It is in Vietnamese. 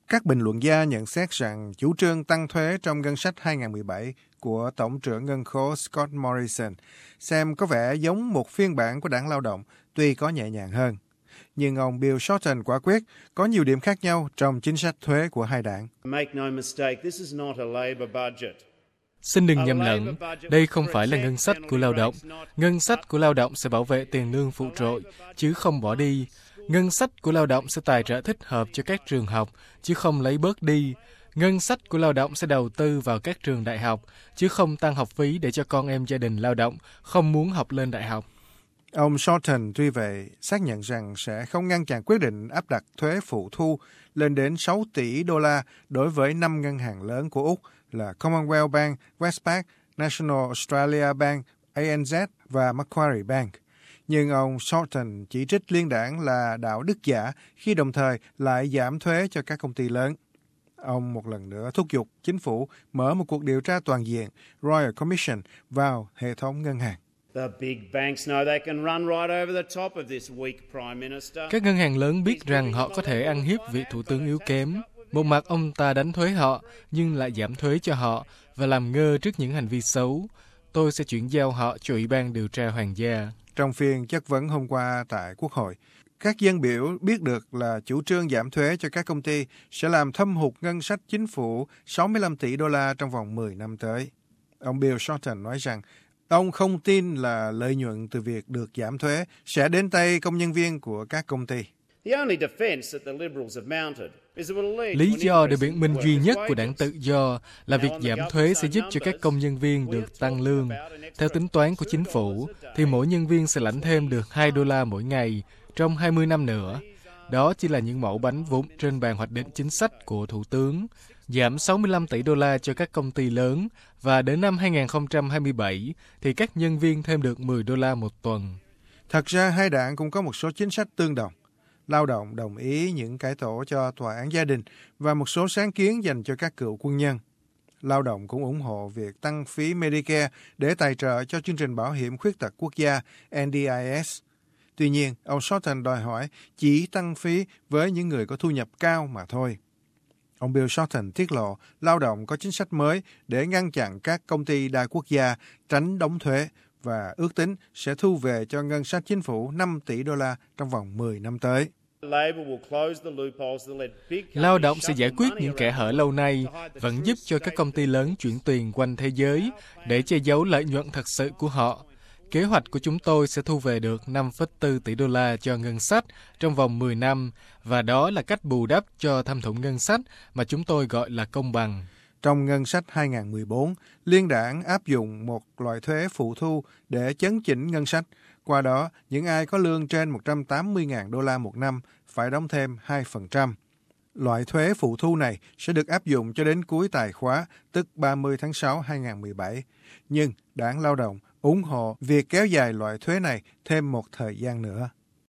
Các bình luận gia nhận xét rằng chủ trương tăng thuế trong ngân sách 2017 của Tổng trưởng Ngân khố Scott Morrison xem có vẻ giống một phiên bản của Đảng Lao động, tuy có nhẹ nhàng hơn. Nhưng ông Bill Shorten quả quyết có nhiều điểm khác nhau trong chính sách thuế của hai đảng. Xin đừng nhầm lẫn, đây không phải là ngân sách của lao động. Ngân sách của lao động sẽ bảo vệ tiền lương phụ trội, chứ không bỏ đi. Ngân sách của lao động sẽ tài trợ thích hợp cho các trường học, chứ không lấy bớt đi. Ngân sách của lao động sẽ đầu tư vào các trường đại học, chứ không tăng học phí để cho con em gia đình lao động không muốn học lên đại học. Ông Shorten tuy vậy xác nhận rằng sẽ không ngăn chặn quyết định áp đặt thuế phụ thu lên đến 6 tỷ đô la đối với 5 ngân hàng lớn của Úc là Commonwealth Bank, Westpac, National Australia Bank, ANZ và Macquarie Bank. Nhưng ông Shorten chỉ trích liên đảng là đạo đức giả khi đồng thời lại giảm thuế cho các công ty lớn. Ông một lần nữa thúc giục chính phủ mở một cuộc điều tra toàn diện Royal Commission vào hệ thống ngân hàng. Các ngân hàng lớn biết rằng họ có thể ăn hiếp vị thủ tướng yếu kém. Một mặt ông ta đánh thuế họ, nhưng lại giảm thuế cho họ và làm ngơ trước những hành vi xấu. Tôi sẽ chuyển giao họ cho Ủy ban điều tra hoàng gia. Trong phiên chất vấn hôm qua tại Quốc hội, các dân biểu biết được là chủ trương giảm thuế cho các công ty sẽ làm thâm hụt ngân sách chính phủ 65 tỷ đô la trong vòng 10 năm tới. Ông Bill Shorten nói rằng ông không tin là lợi nhuận từ việc được giảm thuế sẽ đến tay công nhân viên của các công ty. Lý do để biện minh duy nhất của đảng Tự do là việc giảm thuế sẽ giúp cho các công nhân viên được tăng lương. Theo tính toán của chính phủ, thì mỗi nhân viên sẽ lãnh thêm được 2 đô la mỗi ngày trong 20 năm nữa. Đó chỉ là những mẩu bánh vụn trên bàn hoạch định chính sách của Thủ tướng, giảm 65 tỷ đô la cho các công ty lớn, và đến năm 2027 thì các nhân viên thêm được 10 đô la một tuần. Thật ra hai đảng cũng có một số chính sách tương đồng. Lao động đồng ý những cải tổ cho tòa án gia đình và một số sáng kiến dành cho các cựu quân nhân. Lao động cũng ủng hộ việc tăng phí Medicare để tài trợ cho chương trình bảo hiểm khuyết tật quốc gia NDIS. Tuy nhiên, ông Shorten đòi hỏi chỉ tăng phí với những người có thu nhập cao mà thôi. Ông Bill Shorten tiết lộ lao động có chính sách mới để ngăn chặn các công ty đa quốc gia tránh đóng thuế và ước tính sẽ thu về cho ngân sách chính phủ 5 tỷ đô la trong vòng 10 năm tới. Lao động sẽ giải quyết những kẽ hở lâu nay, vẫn giúp cho các công ty lớn chuyển tiền quanh thế giới để che giấu lợi nhuận thật sự của họ. Kế hoạch của chúng tôi sẽ thu về được 5,4 tỷ đô la cho ngân sách trong vòng 10 năm, và đó là cách bù đắp cho thâm thủng ngân sách mà chúng tôi gọi là công bằng. Trong ngân sách 2014, Liên đảng áp dụng một loại thuế phụ thu để chấn chỉnh ngân sách. Qua đó, những ai có lương trên 180.000 đô la một năm phải đóng thêm 2%. Loại thuế phụ thu này sẽ được áp dụng cho đến cuối tài khóa, tức 30 tháng 6 2017. Nhưng Đảng Lao động ủng hộ việc kéo dài loại thuế này thêm một thời gian nữa.